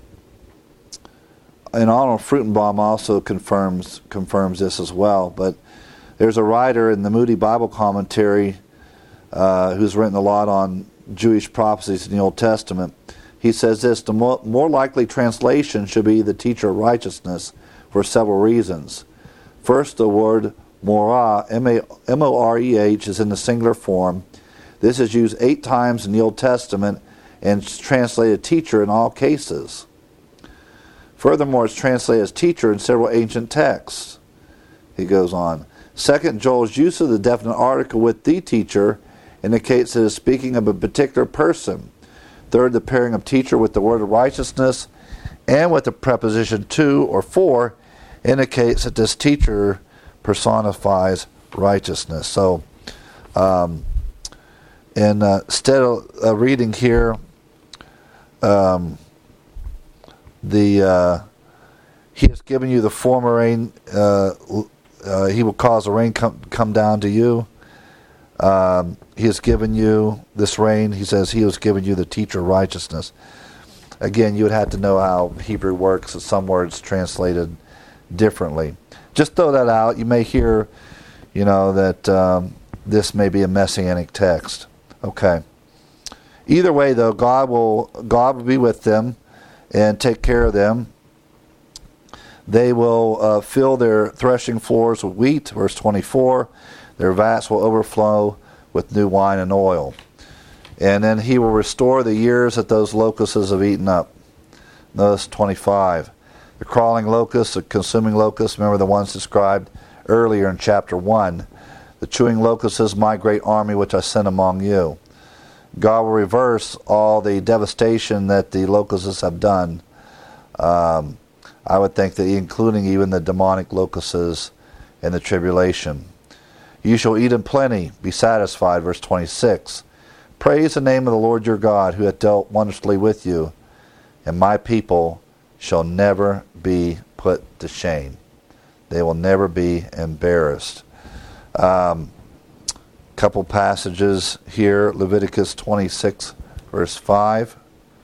Speaker 1: and Arnold Fruchtenbaum also confirms confirms this as well. But there's a writer in the Moody Bible Commentary Uh, who's written a lot on Jewish prophecies in the Old Testament. He says this: the more, more likely translation should be the teacher of righteousness for several reasons. First, the word morah, M O R E H, is in the singular form. This is used eight times in the Old Testament and it's translated teacher in all cases. Furthermore, it's translated as teacher in several ancient texts. He goes on. Second, Joel's use of the definite article with the teacher indicates that it is speaking of a particular person. Third, the pairing of teacher with the word of righteousness and with the preposition to or for indicates that this teacher personifies righteousness. So, um, and uh, instead of uh, reading here, um, the uh, he has given you the former rain. Uh, uh, he will cause the rain come come down to you. Um, he has given you this rain. He says he has given you the teacher of righteousness. Again, you would have to know how Hebrew works. Some words translated differently. Just throw that out. You may hear, you know, that um, this may be a messianic text. Okay. Either way, though, God will God will be with them and take care of them. They will uh, fill their threshing floors with wheat, verse twenty-four. Their vats will overflow with new wine and oil. And then he will restore the years that those locusts have eaten up. Notice twenty-five. The crawling locusts, the consuming locusts, remember the ones described earlier in chapter one. The chewing locusts is my great army which I sent among you. God will reverse all the devastation that the locusts have done. Um, I would think that including even the demonic locusts in the tribulation. You shall eat in plenty, be satisfied, verse twenty-six. Praise the name of the Lord your God, who hath dealt wondrously with you, and my people shall never be put to shame. They will never be embarrassed. Um, couple passages here. Leviticus twenty-six, verse five.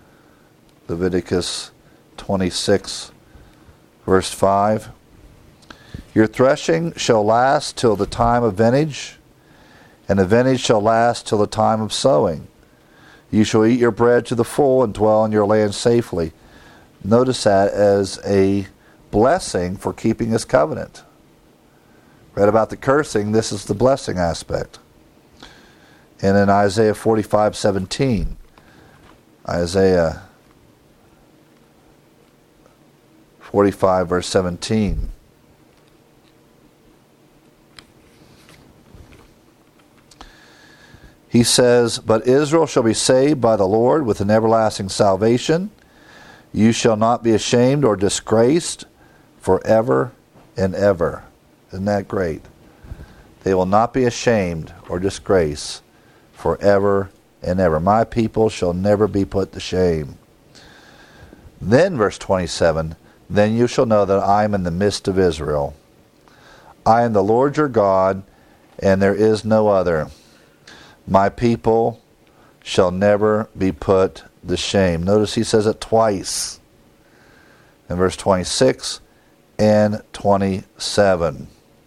Speaker 1: Leviticus twenty-six, verse five. Your threshing shall last till the time of vintage, and the vintage shall last till the time of sowing. You shall eat your bread to the full and dwell in your land safely. Notice that as a blessing for keeping his covenant. Read about the cursing, this is the blessing aspect. And in Isaiah forty-five seventeen, Isaiah forty-five verse seventeen. He says, but Israel shall be saved by the Lord with an everlasting salvation. You shall not be ashamed or disgraced forever and ever. Isn't that great? They will not be ashamed or disgraced forever and ever. My people shall never be put to shame. Then, verse twenty-seven, then you shall know that I am in the midst of Israel. I am the Lord your God, and there is no other. My people shall never be put to shame. Notice he says it twice. In verse twenty-six and twenty-seven.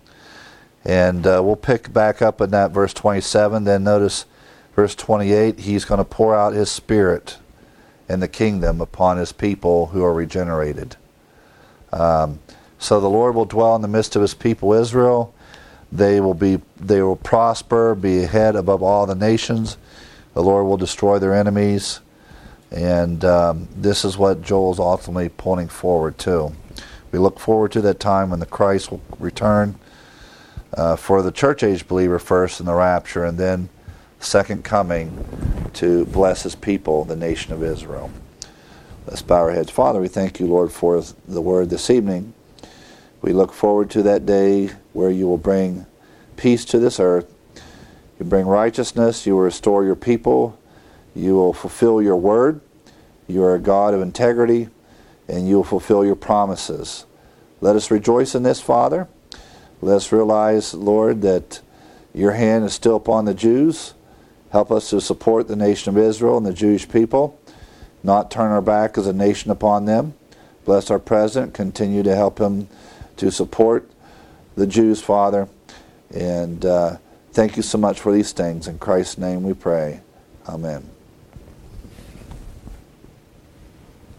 Speaker 1: And uh, we'll pick back up in that verse twenty-seven. Then notice verse twenty-eight. He's going to pour out his spirit in the kingdom upon his people who are regenerated. Um, so the Lord will dwell in the midst of his people Israel. They will be, they will prosper, be ahead above all the nations. The Lord will destroy their enemies. And um, this is what Joel's ultimately pointing forward to. We look forward to that time when the Christ will return uh, for the church age believer first in the rapture, and then second coming to bless his people, the nation of Israel. Let's bow our heads. Father, we thank you, Lord, for the word this evening. We look forward to that day where you will bring peace to this earth. You bring righteousness. You will restore your people. You will fulfill your word. You are a God of integrity, and you will fulfill your promises. Let us rejoice in this, Father. Let us realize, Lord, that your hand is still upon the Jews. Help us to support the nation of Israel and the Jewish people, not turn our back as a nation upon them. Bless our president. Continue to help him to support the Jews, Father. And uh, thank you so much for these things. In Christ's name we pray. Amen.